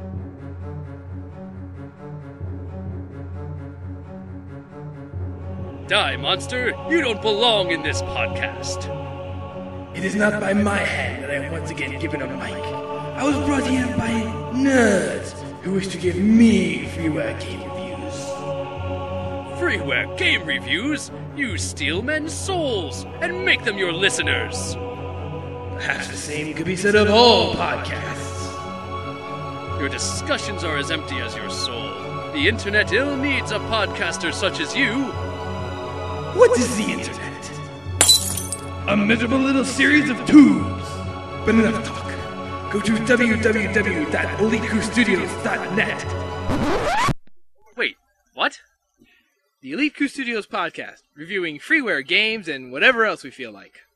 Die, monster! You don't belong in this podcast! It is not by my hand that I am once again given a mic. I was brought here by nerds who wish to give me freeware game reviews. Freeware game reviews? You steal men's souls and make them your listeners! Perhaps the same could be said of all podcasts. Your discussions are as empty as your soul. The internet ill needs a podcaster such as you. What is the internet? A miserable little series of tubes. But enough talk. Go to www.elitecrewstudios.net. Wait, what? The Elite Crew Studios podcast, reviewing freeware games and whatever else we feel like.